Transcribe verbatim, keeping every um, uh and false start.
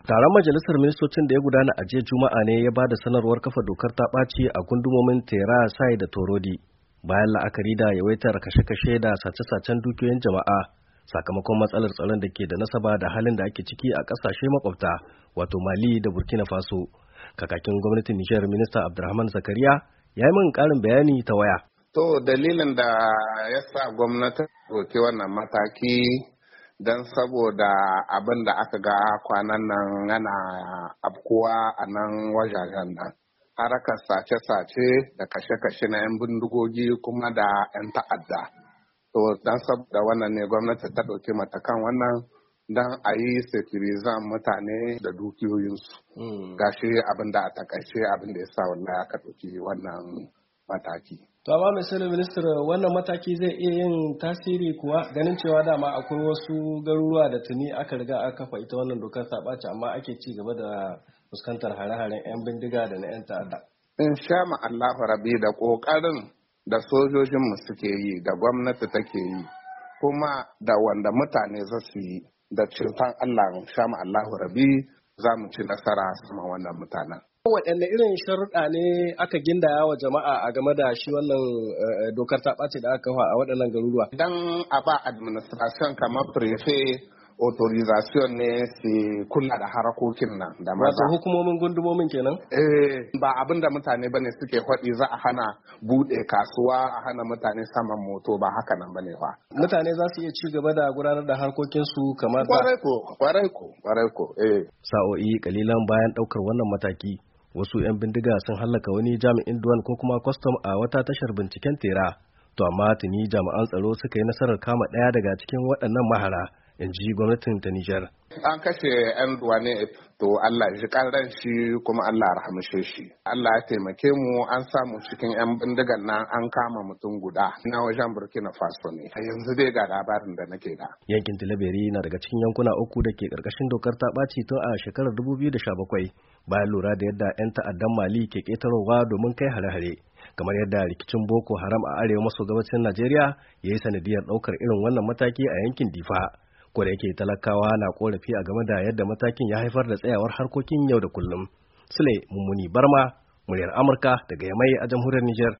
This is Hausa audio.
Taron majalisar ministocin da ya gudana a jiya Juma'a ne ya ba da sanarwar kafa dokar ta ɓaci a gundumomin Tera, Sai da Torodi bayan la'akari da yawaitar kashe-kashe da sace-sacen dukiyoyin jama'a sakamakon matsalar tsaron da ke da nasaba da halin da ake ciki a ƙasashe makwabta wato Mali da Burkina Faso. Kakakin gwamnatin Nijar Minista Abdurrahman Zakariya ya yi min ƙarin bayani ta waya. To dalilin da ya sa gwamnati ɗauki wannan mataki don saboda abin da aka ga kwanan nan yana afkuwa a nan wajajen nan. Harakar sace-sace da kashe-kashe na 'yan bindigogi kuma da 'yan ta'adda. To don saboda wannan ne gwamnati ta ɗauki matakan wannan don a yi securizan mutane da dukiyoyinsu. Mm. Gashi abin da a takaice abin da ya sa wallahi aka ɗauki wannan mataki. To amma misali minister wannan mataki zai iya yin tasiri kuwa ganin cewa dama akwai wasu garuruwa da tuni aka riga aka kafa ita wannan dokar ta ɓaci amma ake ci gaba da fuskantar hare-haren 'yan bindiga da na 'yan ta'adda. In sha ma Allahu rabi da ƙoƙarin da sojojinmu suke yi da gwamnati take yi kuma da wanda mutane za su yi da cutan Allah in sha ma Allahu rabi za mu ci nasara sama wannan mutanen. Waɗanne irin sharuɗa ne aka gindaya wa jama'a a game da shi wannan dokar ta ɓace da aka kafa a waɗannan garuruwa? Dan a ba administration kamar prefe authorization ne su kula da harakokin nan da maza. Wato hukumomin gundumomin kenan? Eh, ba abin da mutane bane suke faɗi za a hana buɗe kasuwa a hana mutane saman moto ba haka nan bane fa. Mutane za su iya ci gaba da gudanar da harkokinsu kamar da. Kwarai ko, kwarai ko, kwarai ko, eh. Sa'o'i kalilan bayan ɗaukar wannan mataki. Wasu 'yan bindiga sun hallaka wani jami'in duwan ko kuma kwastam a wata tashar binciken Tera. To amma tuni jami'an tsaro suka yi nasarar kama ɗaya daga cikin waɗannan mahara, in ji gwamnatin ta Nijar. An kashe 'yan duwane to Allah ya ji ƙaran shi kuma Allah ya rahamshe shi. Allah ya taimake mu an samu cikin 'yan bindigan nan an kama mutum guda na wajen Burkina Faso ne. Yanzu dai ga labarin da nake da. Yankin Tilaberi na daga cikin yankuna uku da ke ƙarƙashin dokar ta ɓaci tun a shekarar dubu biyu da sha bakwai bayan lura da yadda 'yan ta'addan Mali ke ƙetarowa domin kai hare-hare. Kamar yadda rikicin Boko Haram a arewa maso gabashin Najeriya ya yi sanadiyar ɗaukar irin wannan mataki a yankin Difa. Ko da yake talakawa na korafi a game da yadda matakin ya haifar da tsayawar harkokin yau da kullum. Sule Mummuni Barma, muryar Amurka daga Yamai a jamhuriyar Nijar.